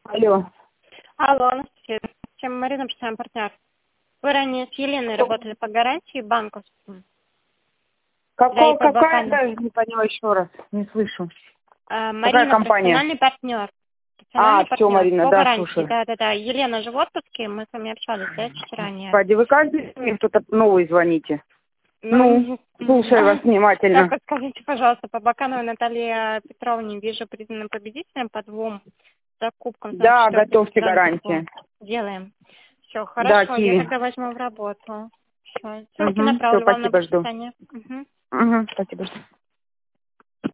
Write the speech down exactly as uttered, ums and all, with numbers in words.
Алло. Алло, Анастасия. Чем Марина, представляем партнер. Вы ранее с Еленой работали по гарантии банковской. Какая, какая, даже не поняла еще раз, не слышу. А, Какая Марина, компания? профессиональный партнер. А, Профессиональный все, партнер Марина, по да, гарантии. слушаю. Да, да, да. Елена же в отпуске, мы с вами общались, да, чуть ранее. Господи, вы каждый день мне кто-то новый звоните. Ну, Ну, слушаю вас так, внимательно. подскажите, пожалуйста, по Бакановой Наталье Петровне вижу признанным победителем по двум закупкам. Значит, Да, четвёртый готовьте сезон гарантии. делаем. Все, Да, хорошо, я Киви. тогда возьму в работу. Все, ссылки Угу, все, направлю вам на спасибо, жду. подписание. Угу. Угу, спасибо, жду.